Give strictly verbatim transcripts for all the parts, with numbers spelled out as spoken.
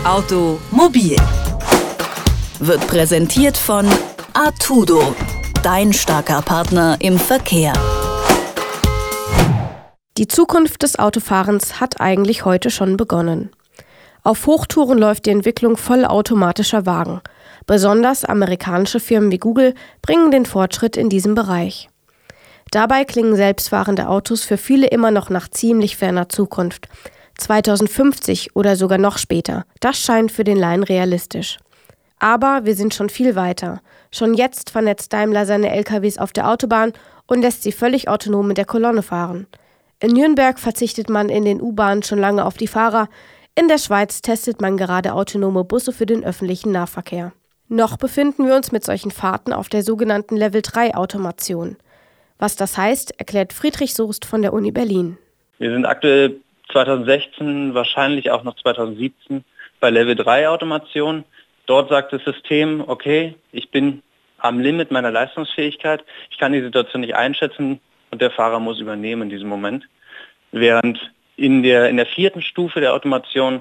Automobil wird präsentiert von Artudo, dein starker Partner im Verkehr. Die Zukunft des Autofahrens hat eigentlich heute schon begonnen. Auf Hochtouren läuft die Entwicklung vollautomatischer Wagen. Besonders amerikanische Firmen wie Google bringen den Fortschritt in diesem Bereich. Dabei klingen selbstfahrende Autos für viele immer noch nach ziemlich ferner Zukunft. zweitausendfünfzig oder sogar noch später. Das scheint für den Laien realistisch. Aber wir sind schon viel weiter. Schon jetzt vernetzt Daimler seine L K Ws auf der Autobahn und lässt sie völlig autonom mit der Kolonne fahren. In Nürnberg verzichtet man in den U-Bahnen schon lange auf die Fahrer. In der Schweiz testet man gerade autonome Busse für den öffentlichen Nahverkehr. Noch befinden wir uns mit solchen Fahrten auf der sogenannten Level drei Automation. Was das heißt, erklärt Friedrich Soest von der Uni Berlin. Wir sind aktuell zweitausendsechzehn, wahrscheinlich auch noch zweitausendsiebzehn bei Level drei Automation. Dort sagt das System, okay, ich bin am Limit meiner Leistungsfähigkeit, ich kann die Situation nicht einschätzen und der Fahrer muss übernehmen in diesem Moment. Während in der, in der vierten Stufe der Automation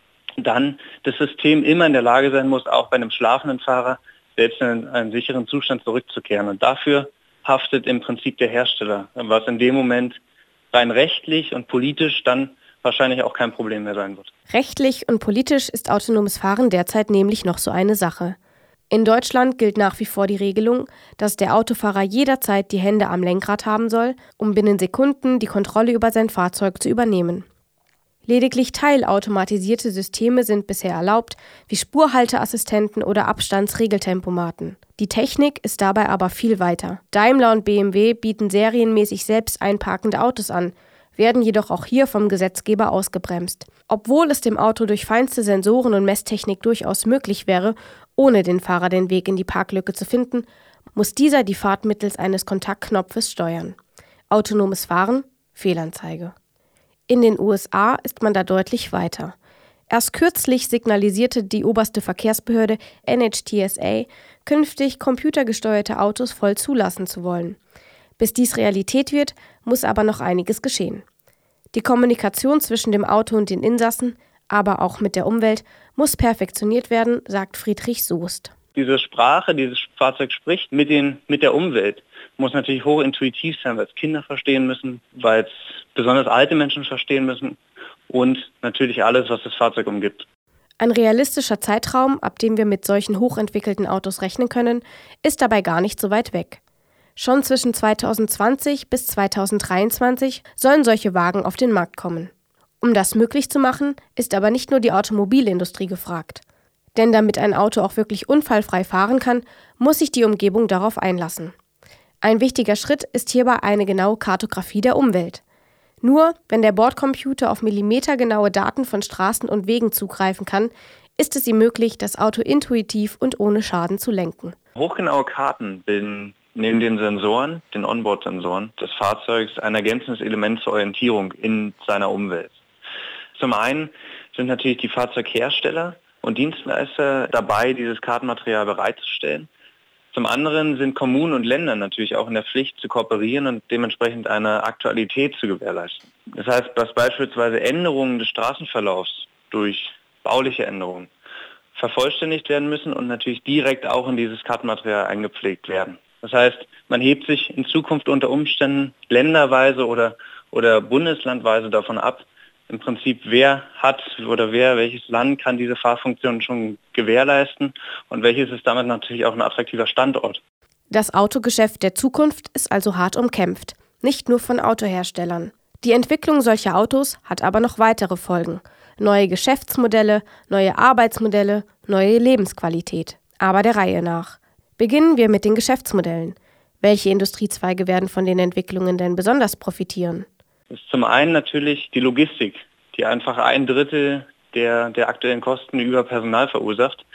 dann das System immer in der Lage sein muss, auch bei einem schlafenden Fahrer selbst in einen sicheren Zustand zurückzukehren. Und dafür haftet im Prinzip der Hersteller, was in dem Moment rein rechtlich und politisch dann wahrscheinlich auch kein Problem mehr sein wird. Rechtlich und politisch ist autonomes Fahren derzeit nämlich noch so eine Sache. In Deutschland gilt nach wie vor die Regelung, dass der Autofahrer jederzeit die Hände am Lenkrad haben soll, um binnen Sekunden die Kontrolle über sein Fahrzeug zu übernehmen. Lediglich teilautomatisierte Systeme sind bisher erlaubt, wie Spurhalteassistenten oder Abstandsregeltempomaten. Die Technik ist dabei aber viel weiter. Daimler und B M W bieten serienmäßig selbst einparkende Autos an, werden jedoch auch hier vom Gesetzgeber ausgebremst. Obwohl es dem Auto durch feinste Sensoren und Messtechnik durchaus möglich wäre, ohne den Fahrer den Weg in die Parklücke zu finden, muss dieser die Fahrt mittels eines Kontaktknopfes steuern. Autonomes Fahren? Fehlanzeige. In den U S A ist man da deutlich weiter. Erst kürzlich signalisierte die oberste Verkehrsbehörde N H T S A, künftig computergesteuerte Autos voll zulassen zu wollen. Bis dies Realität wird, muss aber noch einiges geschehen. Die Kommunikation zwischen dem Auto und den Insassen, aber auch mit der Umwelt, muss perfektioniert werden, sagt Friedrich Soest. Diese Sprache, die das Fahrzeug spricht mit, den, mit der Umwelt, muss natürlich hochintuitiv sein, weil es Kinder verstehen müssen, weil es besonders alte Menschen verstehen müssen und natürlich alles, was das Fahrzeug umgibt. Ein realistischer Zeitraum, ab dem wir mit solchen hochentwickelten Autos rechnen können, ist dabei gar nicht so weit weg. Schon zwischen zweitausendzwanzig bis zweitausenddreiundzwanzig sollen solche Wagen auf den Markt kommen. Um das möglich zu machen, ist aber nicht nur die Automobilindustrie gefragt. Denn damit ein Auto auch wirklich unfallfrei fahren kann, muss sich die Umgebung darauf einlassen. Ein wichtiger Schritt ist hierbei eine genaue Kartografie der Umwelt. Nur wenn der Bordcomputer auf millimetergenaue Daten von Straßen und Wegen zugreifen kann, ist es ihm möglich, das Auto intuitiv und ohne Schaden zu lenken. Hochgenaue Karten bilden neben den Sensoren, den Onboard-Sensoren des Fahrzeugs, ein ergänzendes Element zur Orientierung in seiner Umwelt. Zum einen sind natürlich die Fahrzeughersteller und Dienstleister dabei, dieses Kartenmaterial bereitzustellen. Zum anderen sind Kommunen und Länder natürlich auch in der Pflicht zu kooperieren und dementsprechend eine Aktualität zu gewährleisten. Das heißt, dass beispielsweise Änderungen des Straßenverlaufs durch bauliche Änderungen vervollständigt werden müssen und natürlich direkt auch in dieses Kartenmaterial eingepflegt werden. Das heißt, man hebt sich in Zukunft unter Umständen länderweise oder, oder bundeslandweise davon ab, im Prinzip, wer hat oder wer, welches Land kann diese Fahrfunktion schon gewährleisten und welches ist damit natürlich auch ein attraktiver Standort. Das Autogeschäft der Zukunft ist also hart umkämpft, nicht nur von Autoherstellern. Die Entwicklung solcher Autos hat aber noch weitere Folgen. Neue Geschäftsmodelle, neue Arbeitsmodelle, neue Lebensqualität. Aber der Reihe nach. Beginnen wir mit den Geschäftsmodellen. Welche Industriezweige werden von den Entwicklungen denn besonders profitieren? Das ist zum einen natürlich die Logistik, die einfach ein Drittel der, der aktuellen Kosten über Personal verursacht,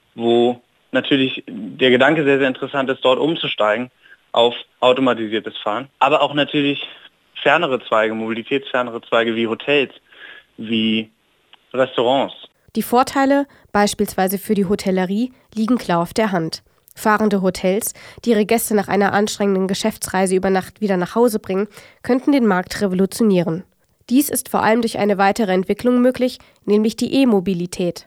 wo natürlich der Gedanke sehr, sehr interessant ist, dort umzusteigen auf automatisiertes Fahren. Aber auch natürlich fernere Zweige, mobilitätsfernere Zweige wie Hotels, wie Restaurants. Die Vorteile, beispielsweise für die Hotellerie, liegen klar auf der Hand. Fahrende Hotels, die ihre Gäste nach einer anstrengenden Geschäftsreise über Nacht wieder nach Hause bringen, könnten den Markt revolutionieren. Dies ist vor allem durch eine weitere Entwicklung möglich, nämlich die E-Mobilität.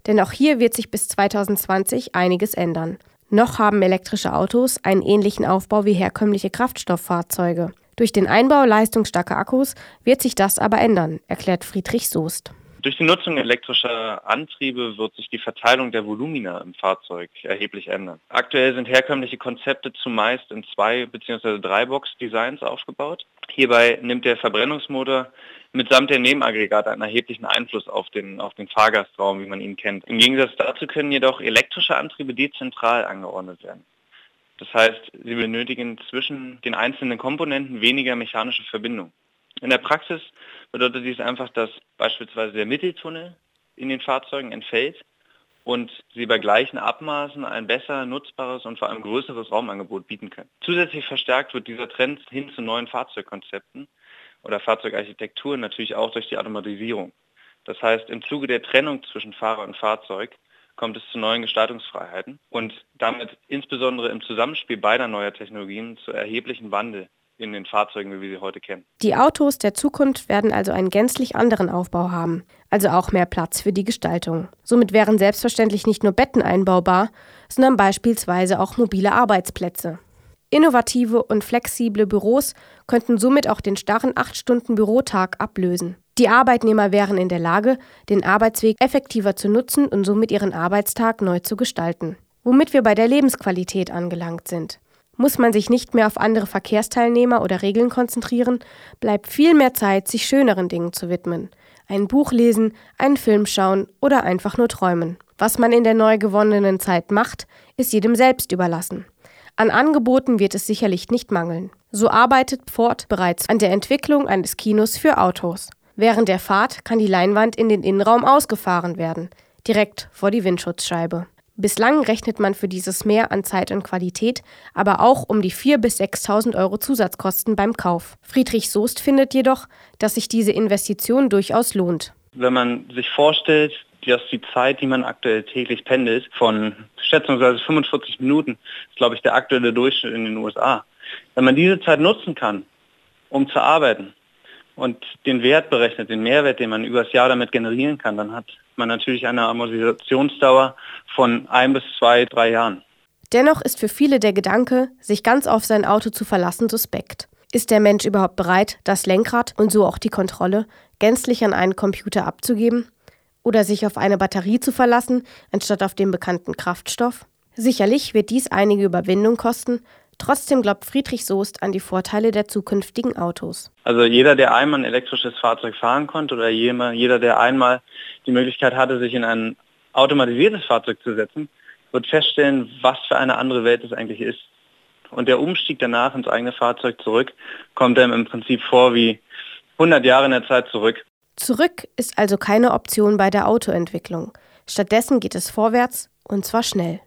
Denn auch hier wird sich bis zweitausendzwanzig einiges ändern. Noch haben elektrische Autos einen ähnlichen Aufbau wie herkömmliche Kraftstofffahrzeuge. Durch den Einbau leistungsstarker Akkus wird sich das aber ändern, erklärt Friedrich Soest. Durch die Nutzung elektrischer Antriebe wird sich die Verteilung der Volumina im Fahrzeug erheblich ändern. Aktuell sind herkömmliche Konzepte zumeist in zwei bzw. drei Box-Designs aufgebaut. Hierbei nimmt der Verbrennungsmotor mitsamt der Nebenaggregate einen erheblichen Einfluss auf den, auf den Fahrgastraum, wie man ihn kennt. Im Gegensatz dazu können jedoch elektrische Antriebe dezentral angeordnet werden. Das heißt, sie benötigen zwischen den einzelnen Komponenten weniger mechanische Verbindung. In der Praxis bedeutet dies einfach, dass beispielsweise der Mitteltunnel in den Fahrzeugen entfällt und sie bei gleichen Abmaßen ein besser nutzbares und vor allem größeres Raumangebot bieten können. Zusätzlich verstärkt wird dieser Trend hin zu neuen Fahrzeugkonzepten oder Fahrzeugarchitekturen natürlich auch durch die Automatisierung. Das heißt, im Zuge der Trennung zwischen Fahrer und Fahrzeug kommt es zu neuen Gestaltungsfreiheiten und damit insbesondere im Zusammenspiel beider neuer Technologien zu erheblichen Wandel in den Fahrzeugen, wie wir sie heute kennen. Die Autos der Zukunft werden also einen gänzlich anderen Aufbau haben, also auch mehr Platz für die Gestaltung. Somit wären selbstverständlich nicht nur Betten einbaubar, sondern beispielsweise auch mobile Arbeitsplätze. Innovative und flexible Büros könnten somit auch den starren acht Stunden Bürotag ablösen. Die Arbeitnehmer wären in der Lage, den Arbeitsweg effektiver zu nutzen und somit ihren Arbeitstag neu zu gestalten. Womit wir bei der Lebensqualität angelangt sind. Muss man sich nicht mehr auf andere Verkehrsteilnehmer oder Regeln konzentrieren, bleibt viel mehr Zeit, sich schöneren Dingen zu widmen. Ein Buch lesen, einen Film schauen oder einfach nur träumen. Was man in der neu gewonnenen Zeit macht, ist jedem selbst überlassen. An Angeboten wird es sicherlich nicht mangeln. So arbeitet Ford bereits an der Entwicklung eines Kinos für Autos. Während der Fahrt kann die Leinwand in den Innenraum ausgefahren werden, direkt vor die Windschutzscheibe. Bislang rechnet man für dieses Mehr an Zeit und Qualität aber auch um die viertausend bis sechstausend Euro Zusatzkosten beim Kauf. Friedrich Soest findet jedoch, dass sich diese Investition durchaus lohnt. Wenn man sich vorstellt, dass die Zeit, die man aktuell täglich pendelt, von schätzungsweise fünfundvierzig Minuten, ist glaube ich der aktuelle Durchschnitt in den U S A. Wenn man diese Zeit nutzen kann, um zu arbeiten und den Wert berechnet, den Mehrwert, den man über das Jahr damit generieren kann, dann hat man natürlich eine Amortisationsdauer von ein bis zwei, drei Jahren. Dennoch ist für viele der Gedanke, sich ganz auf sein Auto zu verlassen, suspekt. Ist der Mensch überhaupt bereit, das Lenkrad und so auch die Kontrolle gänzlich an einen Computer abzugeben? Oder sich auf eine Batterie zu verlassen, anstatt auf den bekannten Kraftstoff? Sicherlich wird dies einige Überwindung kosten, trotzdem glaubt Friedrich Soest an die Vorteile der zukünftigen Autos. Also jeder, der einmal ein elektrisches Fahrzeug fahren konnte oder jeder, der einmal die Möglichkeit hatte, sich in ein automatisiertes Fahrzeug zu setzen, wird feststellen, was für eine andere Welt es eigentlich ist. Und der Umstieg danach ins eigene Fahrzeug zurück kommt einem im Prinzip vor wie hundert Jahre in der Zeit zurück. Zurück ist also keine Option bei der Autoentwicklung. Stattdessen geht es vorwärts und zwar schnell.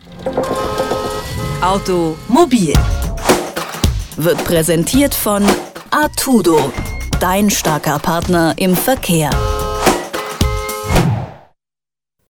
Automobil wird präsentiert von Artudo, dein starker Partner im Verkehr.